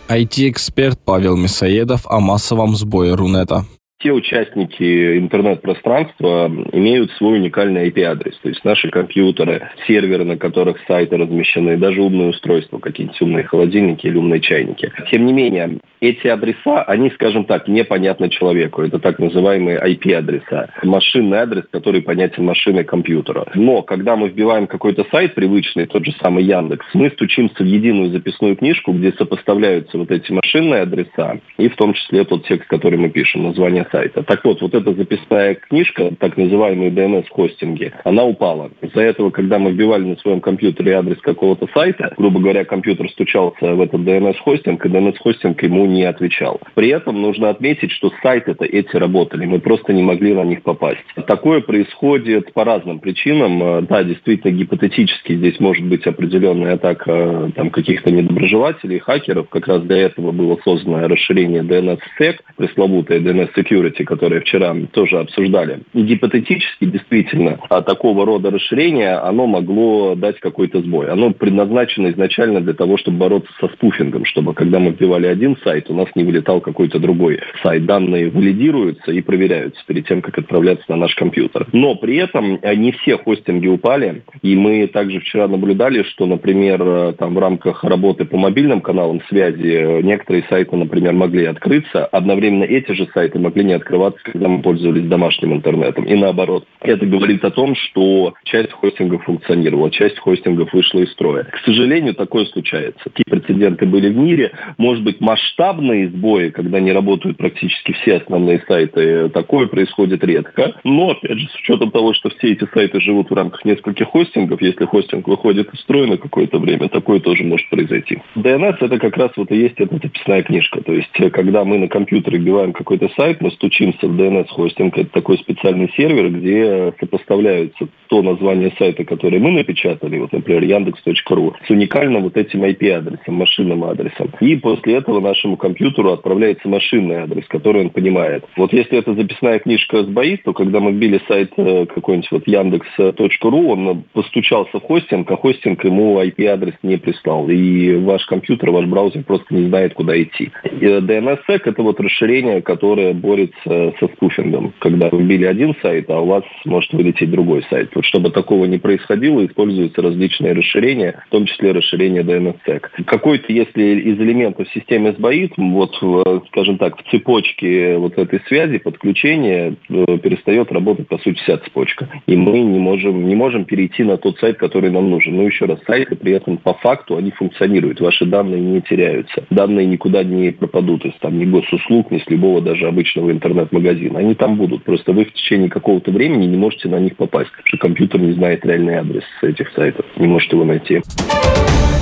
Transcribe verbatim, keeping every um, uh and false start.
ай ти-эксперт Павел Мясоедов о массовом сбое Рунета. Все участники интернет-пространства имеют свой уникальный ай пи-адрес. То есть наши компьютеры, серверы, на которых сайты размещены, даже умные устройства, какие-нибудь умные холодильники или умные чайники. Тем не менее, эти адреса, они, скажем так, непонятны человеку. Это так называемые ай пи-адреса. Машинный адрес, который понятен машиной компьютера. Но когда мы вбиваем какой-то сайт привычный, тот же самый Яндекс, мы стучимся в единую записную книжку, где сопоставляются вот эти машинные адреса, и в том числе тот текст, который мы пишем, название сайта. Так вот, вот эта записная книжка, так называемые ди эн эс-хостинги, она упала. Из-за этого, когда мы вбивали на своем компьютере адрес какого-то сайта, грубо говоря, компьютер стучался в этот ди эн эс-хостинг, и ди эн эс-хостинг ему не отвечал. При этом нужно отметить, что сайты-то эти работали, мы просто не могли на них попасть. Такое происходит по разным причинам. Да, действительно, гипотетически здесь может быть определенная атака там, каких-то недоброжелателей, хакеров. Как раз для этого было создано расширение ди эн эс-сек, пресловутое ди эн эс-security, которое вчера тоже обсуждали. И гипотетически, действительно, такого рода расширение, оно могло дать какой-то сбой. Оно предназначено изначально для того, чтобы бороться со спуфингом, чтобы когда мы вбивали один сайт, у нас не вылетал какой-то другой сайт. Данные валидируются и проверяются перед тем, как отправляться на наш компьютер. Но при этом не все хостинги упали, и мы также вчера наблюдали, что, например, там в рамках работы по мобильным каналам связи некоторые сайты, например, могли открыться, одновременно эти же сайты могли не открываться, когда мы пользовались домашним интернетом. И наоборот. Это говорит о том, что часть хостингов функционировала, часть хостингов вышла из строя. К сожалению, такое случается. Такие прецеденты были в мире. Может быть, масштабные сбои, когда не работают практически все основные сайты, такое происходит редко. Но, опять же, с учетом того, что все эти сайты живут в рамках нескольких хостингов, если хостинг выходит из строя на какое-то время, такое тоже может произойти. ди эн эс это как раз вот и есть эта записная книжка. То есть, когда мы на компьютере вбиваем какой-то сайт, мы стучимся в ди эн эс-хостинг. Это такой специальный сервер, где сопоставляются то название сайта, которое мы напечатали, вот, например, яндекс точка ру, с уникальным вот этим ай пи-адресом, машинным адресом. И после этого нашему компьютеру отправляется машинный адрес, который он понимает. Вот если это записная книжка сбоит, то когда мы вбили сайт какой-нибудь вот яндекс точка ру, он постучался в хостинг, а хостинг ему ай пи-адрес не прислал. И ваш компьютер, ваш браузер просто не знает, куда идти. И ди эн эс-сек это вот расширение, которое борется со спуфингом. Когда вы вбили один сайт, а у вас может вылететь другой сайт. Вот чтобы такого не происходило, используются различные расширения, в том числе расширение ди эн эс-сек. Какой-то, если из элементов системы сбоит, вот, скажем так, в цепочке вот этой связи, подключения, перестает работать, по сути, вся цепочка. И мы не можем, не можем перейти на тот сайт, который нам нужен. Но еще раз, сайты при этом по факту, они функционируют. Ваши данные не теряются. Данные никуда не пропадут из там ни госуслуг, ни с любого даже обычного интернет-магазина. Они там будут. Просто вы в течение какого-то времени не можете на них попасть, потому что компьютер не знает реальный адрес этих сайтов, не может его найти.